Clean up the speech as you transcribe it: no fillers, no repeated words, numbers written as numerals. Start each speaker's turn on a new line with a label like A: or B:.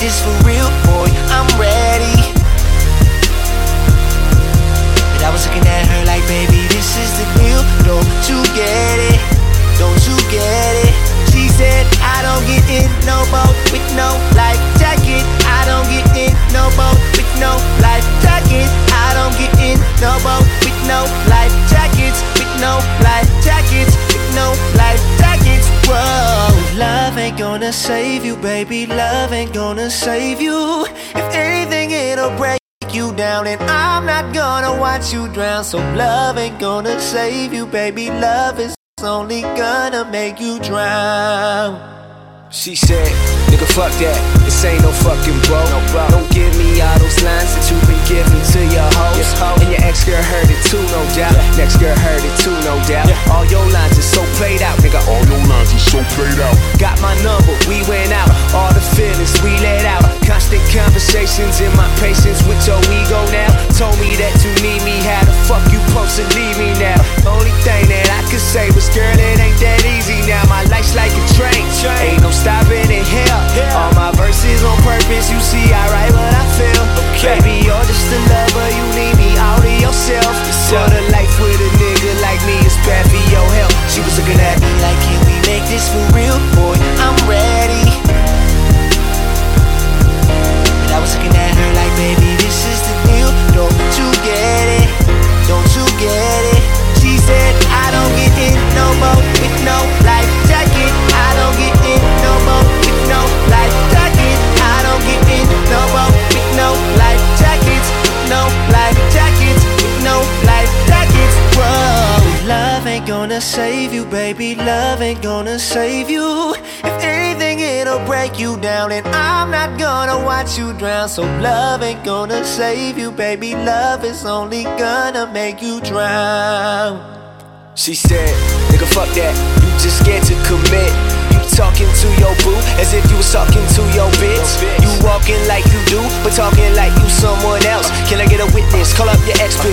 A: this for real, boy, I'm ready. But I was looking at her like, baby, this is the deal. Don't you get it? Don't you get it? She said, I don't get in no boat with no life jacket. I don't get in no boat with no life jacket. I don't get in no boat with no life jackets. With no life jackets. With no life jackets. Whoa. Love ain't gonna save you, baby. Love ain't gonna save you. If anything, it'll break you down, and I'm not gonna watch you drown. So love ain't gonna save you, baby. Love is only gonna make you drown.
B: She said, nigga, fuck that, this ain't no fucking bro. Don't give me all those lines that you've been giving to your hoes. And your ex-girl heard it too, no doubt. Next girl heard it too, no doubt. All your lines are so played out, nigga. All your lines are so played out. Got my number, we went out. All the feelings we let out. Constant conversations in my patience with your ego now. Told me that you need me, how the fuck you supposed to leave me now? Only thing that I could say was, girl, it ain't that easy now. My life's like a train, ain't no stopping in here. All my verses on purpose, you see I write what I feel. Baby, you're just a lover, you need me all to yourself. For the life with a nigga like me is bad for your health. She was looking at me like, can we make this for real, boy? I'm ready. But I was looking at her like, baby, this is the deal. Don't you get it? Don't you get it? She said, I don't get in no boat with no life jacket. I don't get in no boat with no life jacket. I don't get in no boat with no life jackets. No life jackets. No life jackets. Whoa. Love ain't gonna save you, baby. Love ain't gonna save you. If anything, it'll break you down, and I'm not gonna watch you drown. So love ain't gonna save you, baby. Love is only gonna make you drown. She said, nigga, fuck that, you just scared to commit. You talking to your boo as if you was talking to your bitch. You walking like you do, but talking like you someone else. Can I get a witness? Call up your ex, bitch.